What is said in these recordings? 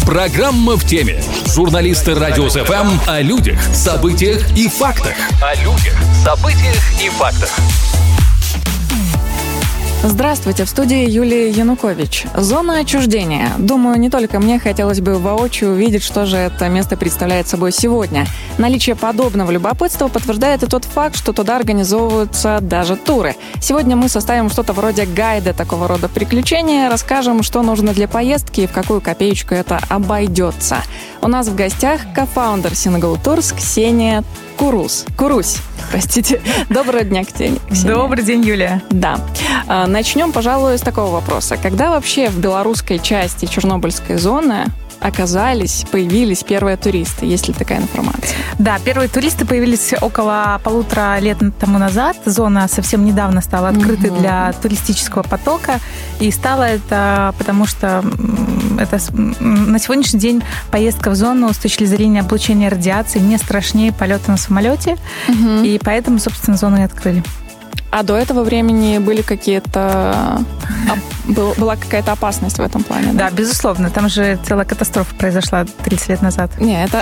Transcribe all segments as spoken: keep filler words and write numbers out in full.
Программа в теме. Журналисты Радио эф эм о людях, событиях и фактах. О людях, событиях и фактах. Здравствуйте, в студии Юлия Янукович. Зона отчуждения. Думаю, не только мне хотелось бы воочию увидеть, что же это место представляет собой сегодня. Наличие подобного любопытства подтверждает и тот факт, что туда организовываются даже туры. Сегодня мы составим что-то вроде гайда такого рода приключения, расскажем, что нужно для поездки и в какую копеечку это обойдется. У нас в гостях кофаундер Single Tours Ксения Курус. Курусь, простите. Доброго дня, Ксения. Добрый день, Юлия. Да. Начнем, пожалуй, с такого вопроса. Когда вообще в белорусской части Чернобыльской зоны оказались, появились первые туристы? Есть ли такая информация? Да, первые туристы появились около полутора лет тому назад. Зона совсем недавно стала открытой угу. для туристического потока. И стало это потому, что это на сегодняшний день поездка в зону с точки зрения облучения радиации не страшнее полета на самолете. Угу. И поэтому, собственно, зону и открыли. А до этого времени были какие-то... Была какая-то опасность в этом плане, да? Да, безусловно. Там же целая катастрофа произошла тридцать лет назад. Не, это...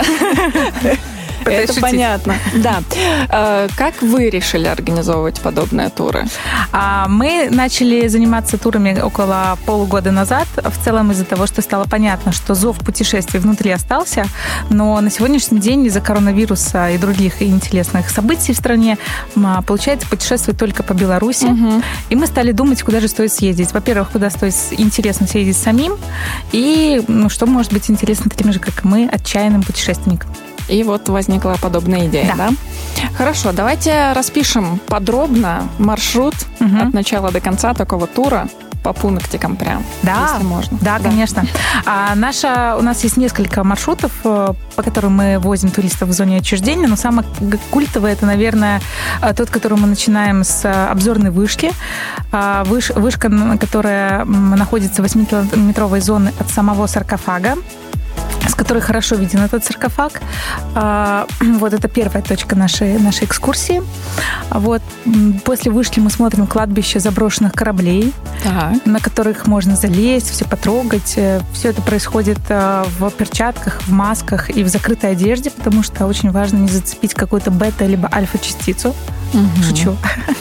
Это понятно. Да. Как вы решили организовывать подобные туры? Мы начали заниматься турами около полугода назад. В целом из-за того, что стало понятно, что зов путешествий внутри остался, но на сегодняшний день из-за коронавируса и других интересных событий в стране получается путешествовать только по Беларуси. Угу. И мы стали думать, куда же стоит съездить. Во-первых, куда стоит интересно съездить самим, и ну, что может быть интересно таким же, как мы, отчаянным путешественникам. И вот возникла подобная идея, да? да? Хорошо, давайте распишем подробно маршрут угу. от начала до конца такого тура по пунктикам прям, да, если можно. Да, да. Конечно. А наша, у нас есть несколько маршрутов, по которым мы возим туристов в зоне отчуждения, но самый культовый это, наверное, тот, который мы начинаем с обзорной вышки. Выш, вышка, которая находится в восьмикилометровой зоне от самого саркофага, с которой хорошо виден этот саркофаг. Вот это первая точка нашей, нашей экскурсии. Вот. После вышки мы смотрим кладбище заброшенных кораблей, так. на которых можно залезть, все потрогать. Все это происходит в перчатках, в масках и в закрытой одежде, потому что очень важно не зацепить какую-то бета- либо альфа-частицу. Угу. Шучу.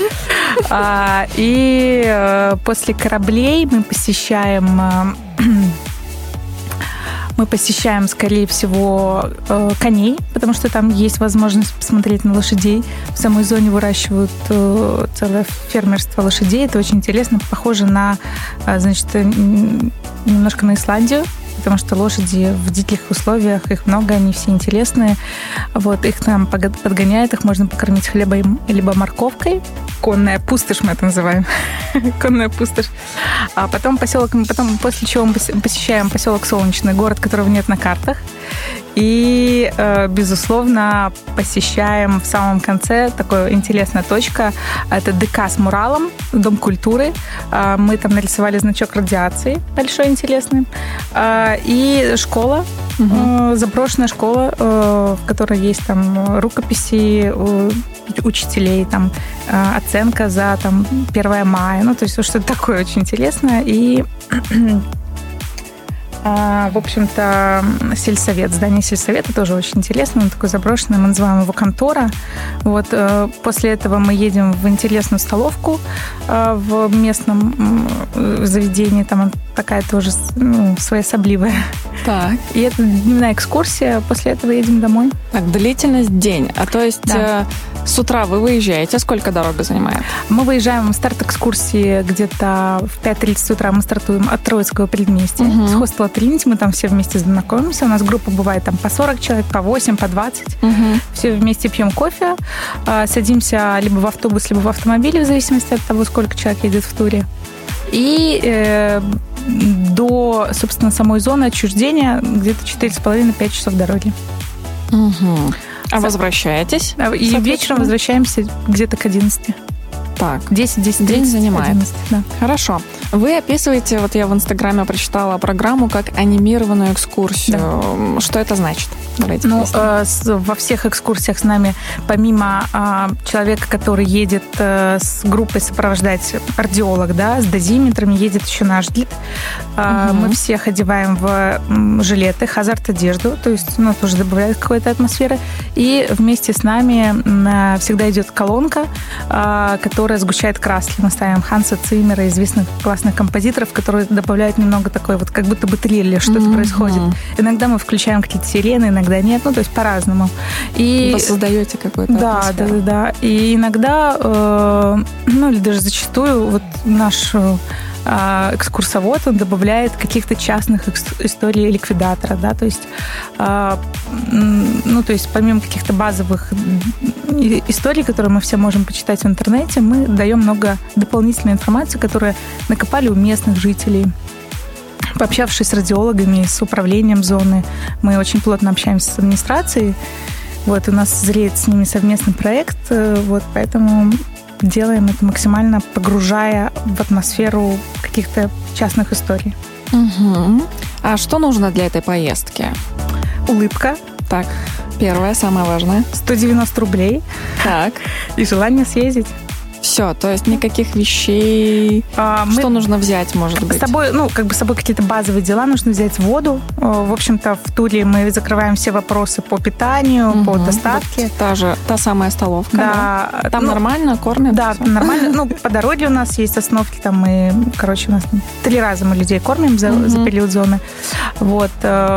И после кораблей мы посещаем... Мы посещаем, скорее всего, коней, потому что там есть возможность посмотреть на лошадей. В самой зоне выращивают целое фермерство лошадей. Это очень интересно. Похоже на, значит, немножко на Исландию, потому что лошади в диких условиях, их много, они все интересные. Вот, их там подгоняют, их можно покормить хлебом либо морковкой. Конная пустошь мы это называем. Конная пустошь. А потом поселок, потом после чего мы посещаем поселок Солнечный, город, которого нет на картах. И, безусловно, посещаем в самом конце такая интересная точка. Это ДК с муралом, Дом культуры. Мы там нарисовали значок радиации, большой, интересный. И школа, угу. заброшенная школа, в которой есть там рукописи учителей, там оценка за там первое мая. Ну, то есть что-то такое очень интересное. И... В общем-то, сельсовет, здание сельсовета тоже очень интересно, он такой заброшенный, мы называем его контора. Вот, после этого мы едем в интересную столовку в местном заведении, там такая тоже ну, своеособливая. Так. И это дневная экскурсия, после этого едем домой. Так, длительность день, а то есть... Да. С утра вы выезжаете, сколько дорога занимает? Мы выезжаем в старт экскурсии где-то в пять тридцать утра. Мы стартуем от Троицкого предместья, угу. с хостела Тринити. Мы там все вместе знакомимся. У нас группа бывает там по сорок человек, по восемь, по двадцать. Угу. Все вместе пьем кофе, садимся либо в автобус, либо в автомобиль, в зависимости от того, сколько человек едет в туре. И э, до, собственно, самой зоны отчуждения где-то четыре с половиной - пять часов дороги. Угу. А возвращаетесь? И вечером возвращаемся где-то к одиннадцати. Так. десять-десять День занимает. одиннадцать, да. Хорошо. Вы описываете, вот я в Инстаграме прочитала программу как анимированную экскурсию. Да. Что это значит? Давайте ну, э, с, во всех экскурсиях с нами, помимо э, человека, который едет э, с группой сопровождать ардиолог, да, с дозиметрами, едет еще наш гид. Э, угу. Мы всех одеваем в жилеты, хазард-одежду, то есть ну, тоже добавляет какой-то атмосферы. И вместе с нами э, всегда идет колонка, э, которая сгущает краски. Мы ставим Ханса Циммера, известных классных композиторов, которые добавляют немного такой вот, как будто бы триллер, что-то mm-hmm. происходит. Иногда мы включаем какие-то сирены, иногда нет, ну, то есть по-разному. И вы создаете какой-то да, атмосферу. Да, да, да. И иногда, э, ну, или даже зачастую, вот наш э, экскурсовод, он добавляет каких-то частных историй ликвидатора, да, то есть, э, ну, то есть помимо каких-то базовых историй, которые мы все можем почитать в интернете, мы даем много дополнительной информации, которую накопали у местных жителей. Пообщавшись с радиологами, с управлением зоны, мы очень плотно общаемся с администрацией. Вот, у нас зреет с ними совместный проект, вот, поэтому делаем это максимально погружая в атмосферу каких-то частных историй. Угу. А что нужно для этой поездки? Улыбка. Так, первое, самое важное. сто девяносто рублей. Так. И желание съездить. Все, то есть никаких вещей. А, что мы нужно взять, может быть? С собой, ну, как бы с собой какие-то базовые дела. Нужно взять воду. В общем-то, в туре мы закрываем все вопросы по питанию, угу. по доставке. Вот та же, та самая столовка. Да. Да? Там ну, нормально кормят? Да, там нормально. Ну, по дороге у нас есть остановки. Там мы, короче, у нас три раза мы людей кормим за, угу. за период зоны. Вот.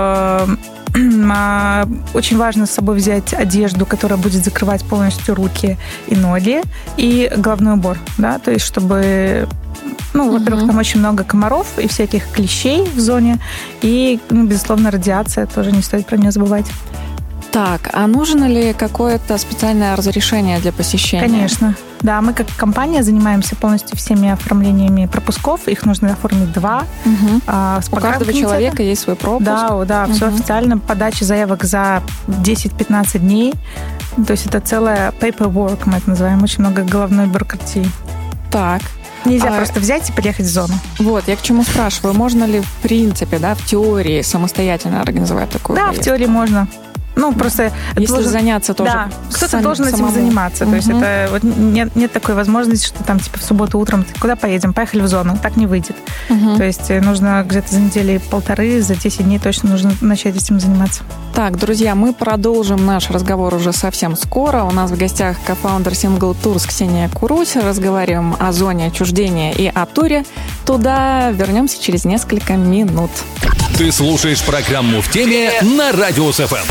Очень важно с собой взять одежду, которая будет закрывать полностью руки и ноги, и головной убор, да, то есть чтобы, ну, uh-huh. во-первых, там очень много комаров и всяких клещей в зоне, и, ну, безусловно, радиация, тоже не стоит про нее забывать. Так, а нужно ли какое-то специальное разрешение для посещения? Конечно. Да, мы как компания занимаемся полностью всеми оформлениями пропусков. Их нужно оформить два. Угу. А, У каждого человека есть свой пропуск? Да, да, угу. все официально. Подача заявок за десять-пятнадцать дней. То есть это целая paperwork, мы это называем. Очень много головной бюрократии. Так. Нельзя а, просто взять и приехать в зону. Вот, я к чему спрашиваю. Можно ли, в принципе, да, в теории самостоятельно организовать такую Да, поездку? В теории можно. Ну, просто... Если должен... заняться тоже. Да, кто-то сам, должен самому. этим заниматься. Угу. То есть это вот нет, нет такой возможности, что там типа в субботу утром куда поедем? Поехали в зону. Так не выйдет. Угу. То есть нужно где-то за недели полторы, за десять дней точно нужно начать этим заниматься. Так, друзья, мы продолжим наш разговор уже совсем скоро. У нас в гостях кофаундер Single Tours Ксения Курусь. Разговариваем о зоне отчуждения и о туре. Туда вернемся через несколько минут. Ты слушаешь программу «В теме» на Радио эс эф эм.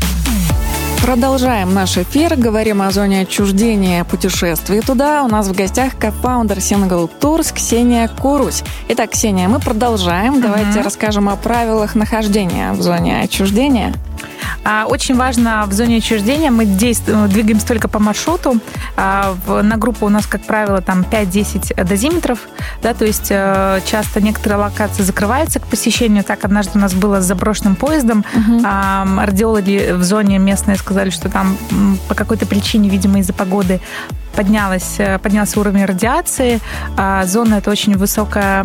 Продолжаем наш эфир, говорим о зоне отчуждения, путешествий туда. У нас в гостях кофаундер Single Tours Ксения Курусь. Итак, Ксения, мы продолжаем. Uh-huh. Давайте расскажем о правилах нахождения в зоне отчуждения. Очень важно в зоне отчуждения мы действуем, двигаемся только по маршруту. На группу у нас, как правило, там пять-десять дозиметров, да, то есть часто некоторые локации закрываются к посещению. Так однажды у нас было с заброшенным поездом. Угу. Радиологи в зоне местные сказали, что там по какой-то причине, видимо, из-за погоды поднялась, поднялся уровень радиации. Зона — это очень высокое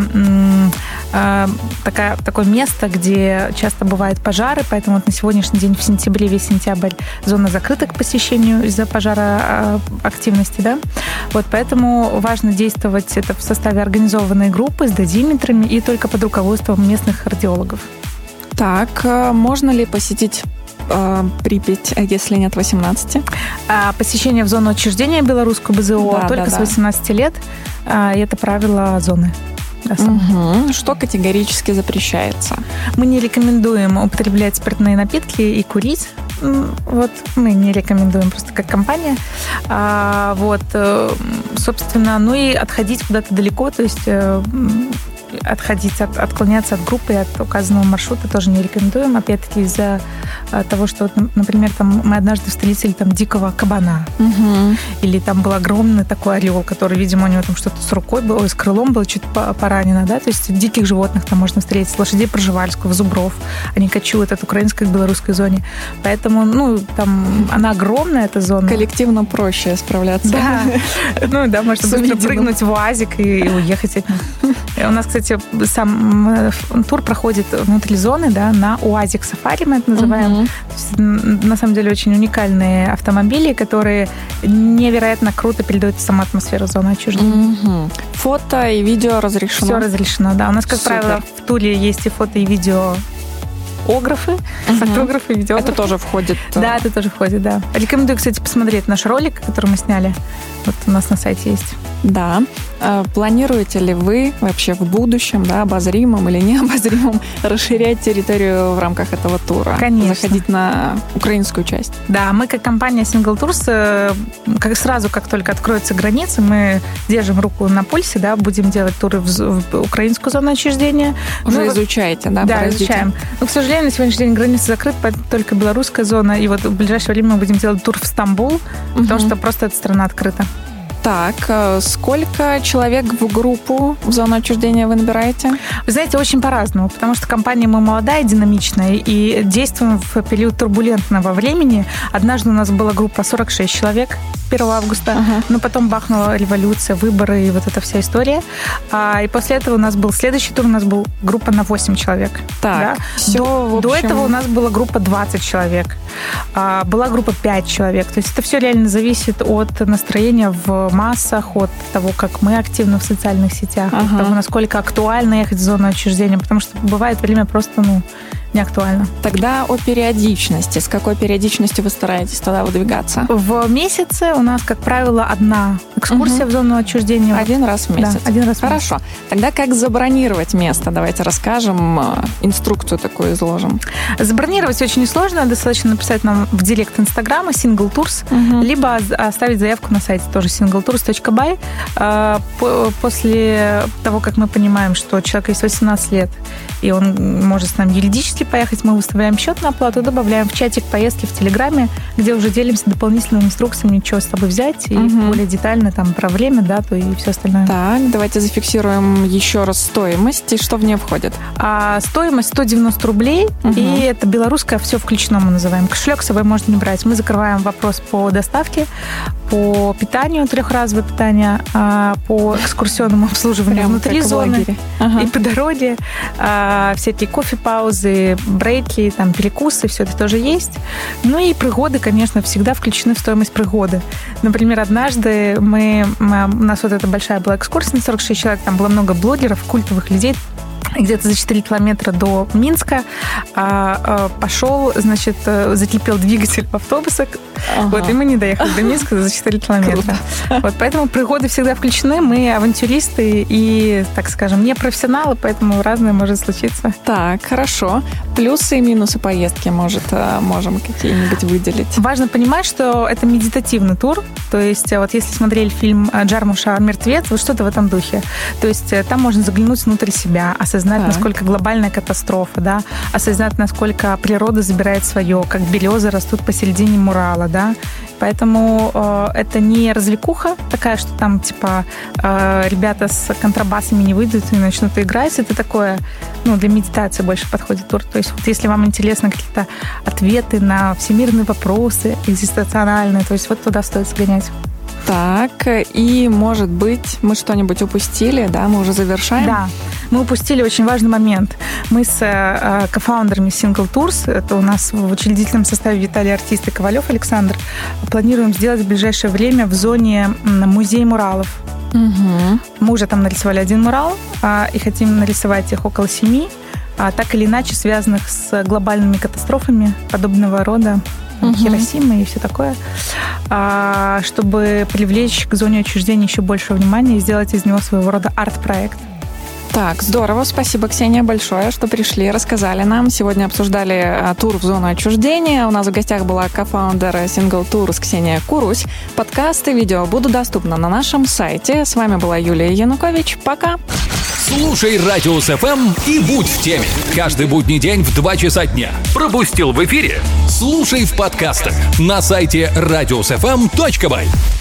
такая, такое место, где часто бывают пожары, поэтому вот на сегодняшний день, в сентябре, весь сентябрь, зона закрыта к посещению из-за пожара активности, да. Вот поэтому важно действовать это в составе организованной группы с дозиметрами и только под руководством местных радиологов. Так, можно ли посетить Припять, если нет восемнадцати? Посещение в зону отчуждения белорусскую БЗО да, только да, с восемнадцати да. лет. И это правило зоны. Да, угу. Что категорически запрещается? Мы не рекомендуем употреблять спиртные напитки и курить. Вот мы не рекомендуем просто как компания. А, вот, собственно, ну и отходить куда-то далеко, то есть отходить, от, отклоняться от группы и от указанного маршрута тоже не рекомендуем. Опять-таки из-за того, что, например, там мы однажды встретили там дикого кабана. Угу. Или там был огромный такой орел, который, видимо, у него там что-то с рукой было, ой, с крылом было чуть поранено, да, то есть диких животных там можно встретить, лошадей пржевальского, зубров, они кочуют от украинской к белорусской зоне. Поэтому, ну, там она огромная, эта зона. Коллективно проще справляться. Да. Ну, да, можно быстро прыгнуть в УАЗик и уехать от них. У нас, кстати, сам тур проходит внутри зоны, да, на УАЗик-сафари мы это называем. Угу. На самом деле очень уникальные автомобили, которые невероятно круто передают саму атмосферу зоны отчуждения. Угу. Фото и видео разрешено? Все разрешено, да. У нас, как Супер. правило, в туре есть и фото, и видео ографы, угу. фотографы, видеографы. Это тоже входит? Да, это тоже входит, да. Рекомендую, кстати, посмотреть наш ролик, который мы сняли. Вот у нас на сайте есть. Да. Планируете ли вы вообще в будущем, да, обозримом или необозримом, расширять территорию в рамках этого тура? Конечно. Заходить на украинскую часть? Да, мы как компания Single Tours, как сразу, как только откроются границы, мы держим руку на пульсе, да, будем делать туры в, в украинскую зону отчуждения. Уже ну, изучаете, да? Да, изучаем. Но, к сожалению, на сегодняшний день границы закрыты, только белорусская зона, и вот в ближайшее время мы будем делать тур в Стамбул, угу. потому что просто эта страна открыта. Так, сколько человек в группу в зону отчуждения вы набираете? Вы знаете, очень по-разному, потому что компания мы молодая, динамичная, и действуем в период турбулентного времени. Однажды у нас была группа сорок шесть человек первого августа, ага. но потом бахнула революция, выборы и вот эта вся история. А, и после этого у нас был следующий тур, у нас был группа на восемь человек. Так, да? все, до, общем... до этого у нас была группа двадцать человек. А, была группа пять человек. То есть это все реально зависит от настроения в массах, от того, как мы активны в социальных сетях, ага. от того, насколько актуально ехать в зону отчуждения, потому что бывает время просто, ну, не актуально. Тогда о периодичности. С какой периодичностью вы стараетесь туда выдвигаться? В месяце у нас, как правило, одна экскурсия угу. в зону отчуждения. Один раз в месяц? Да, один раз в Хорошо. месяц. Тогда как забронировать место? Давайте расскажем, инструкцию такую изложим. Забронировать очень несложно. Достаточно написать нам в директ Инстаграма Single Tours, угу. либо оставить заявку на сайте тоже single tours точка by. После того, как мы понимаем, что человеку есть восемнадцать лет, и он может с нами юридически поехать, мы выставляем счет на оплату, добавляем в чатик поездки в Телеграме, где уже делимся дополнительными инструкциями, что с собой взять, и угу. более детально там про время, дату и все остальное. Так, давайте зафиксируем еще раз стоимость, и что в нее входит? А, стоимость сто девяносто рублей, угу. и это белорусское все включено, мы называем. Кошелек с собой можно не брать. Мы закрываем вопрос по доставке, по питанию, трехразовое питание, по экскурсионному обслуживанию прям внутри зоны ага. и по дороге, всякие кофе-паузы, брейки, там, перекусы, все это тоже есть. Ну и пригоды, конечно, всегда включены в стоимость пригоды. Например, однажды мы, мы, у нас вот эта большая была экскурсия на сорок шесть человек, там было много блогеров, культовых людей, где-то за четыре километра до Минска а, а, пошел, значит, закипел двигатель автобуса, ага. вот, и мы не доехали до Минска за четыре километра. Вот, поэтому пригоды всегда включены, мы авантюристы и, так скажем, не профессионалы, поэтому разное может случиться. Так, хорошо. Плюсы и минусы поездки, может, можем какие-нибудь выделить? Важно понимать, что это медитативный тур, то есть вот если смотрели фильм Джармуша «Мертвец», вот что-то в этом духе. То есть там можно заглянуть внутрь себя, осознать, так. насколько глобальная катастрофа, да, осознать, насколько природа забирает свое, как березы растут посередине Мурала, да. Поэтому э, это не развлекуха такая, что там, типа, э, ребята с контрабасами не выйдут и начнут играть. Это такое, ну, для медитации больше подходит тур. То есть вот если вам интересны какие-то ответы на всемирные вопросы, экзистенциональные, то есть вот туда стоит сгонять. Так, и, может быть, мы что-нибудь упустили, да, мы уже завершаем? Да, мы упустили очень важный момент. Мы с э, кофаундерами Single Tours, это у нас в учредительном составе Виталий Артист и Ковалев Александр, планируем сделать в ближайшее время в зоне музей муралов. Угу. Мы уже там нарисовали один мурал, э, и хотим нарисовать их около семи, а, так или иначе связанных с глобальными катастрофами подобного рода. Угу. Хиросима и все такое, чтобы привлечь к зоне отчуждения еще больше внимания и сделать из него своего рода арт-проект. Так, здорово. Спасибо, Ксения, большое, что пришли, рассказали нам. Сегодня обсуждали тур в зону отчуждения. У нас в гостях была кофаундер Single Tours Ксения Курусь. Подкасты, видео будут доступны на нашем сайте. С вами была Юлия Янукович. Пока! Слушай Радиус эф эм и будь в теме. Каждый будний день в два часа дня. Пропустил в эфире? Слушай в подкастах на сайте радиус эф эм точка бай.